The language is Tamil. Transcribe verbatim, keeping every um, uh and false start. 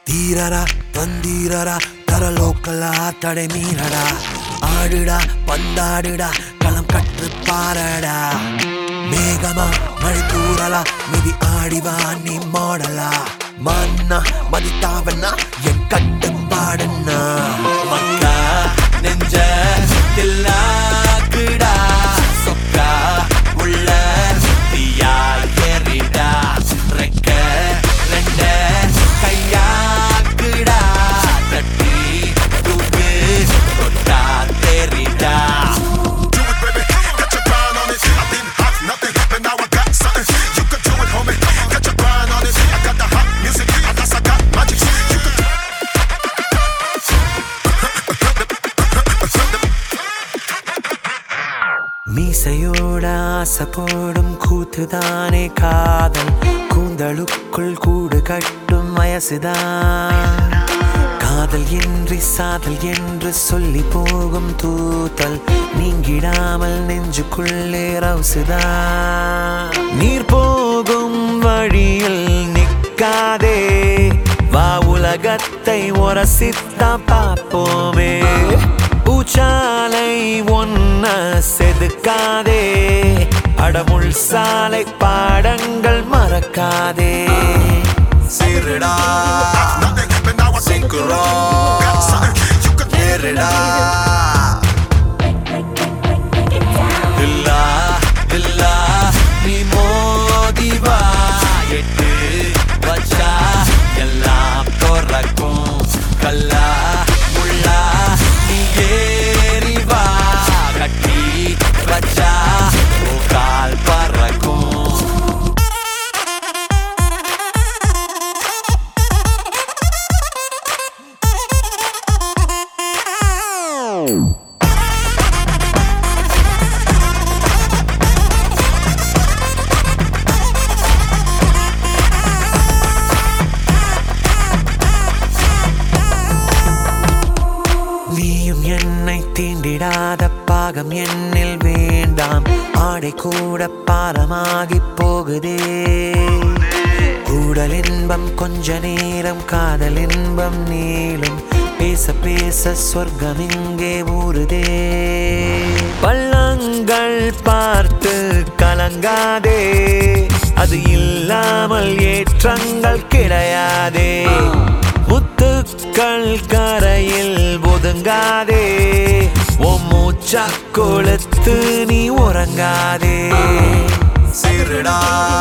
தீரரா தந்தீரரா தரலோக்கலா தடை மீறடா ஆடுடா பந்தாடுடா களம் கற்று பாரடா மேகமா மழை தூரலா மிதி ஆடிவா நீ மாடலா மன்னா மதித்தாவண்ணா என் கட்டு பாடண்ணா மக்கா நெஞ்ச தில்லாக்குடா சொக்கா உள்ள தீயா ஏறிடா ரெக்க ரெண்ட கையாக்குடா தட்டி தூக்கு தொட்டா தேறிடா மீசையோட ஆசை போடும் கூத்துதானே காதல் கூந்தலுக்குள் கூடு கட்டும் வயசுதான் காதல் இன்றி சாதல் என்று சொல்லி போகும் தூத்தல் நீங்கிடாமல் நெஞ்சுக்குள்ளே ரவுசுதான் நீர் போகும் வழியில் நிற்காதே வா உலகத்தை உரசித்தான் பார்ப்போமே பூச்சாலை ஒன்ன செதுக்காதே அடமுள் சாலை பாடங்கள் மறக்காதே சிறுடா சிக்குறோம் ஏறுடா தில்லா தில்லா நீ மோதிவா எட்டு வச்சா எல்லாம் துறக்கும் கல்லா முள்ளா நீ ஏறிவா கட்டி வச்சா கால் பறக்கும் நீயும் என்னை தீண்டிடாத பாகம் என்னில் வேண்டாம் ஆடை கூட பாரமாகி போகுதே கூடல் இன்பம் கொஞ்ச நேரம் காதல் இன்பம் நீளும் பேச பேச சொர்க்கம் இங்கே ஊறுதே பள்ளங்கள் பார்த்து கலங்காதே அது இல்லாமல் ஏற்றங்கள் கிடையாதே முத்துக்கள் கரையில் ஒதுங்காதே ஓ மூச்சா கொளுத்து நீ உறங்காதே சிறுடா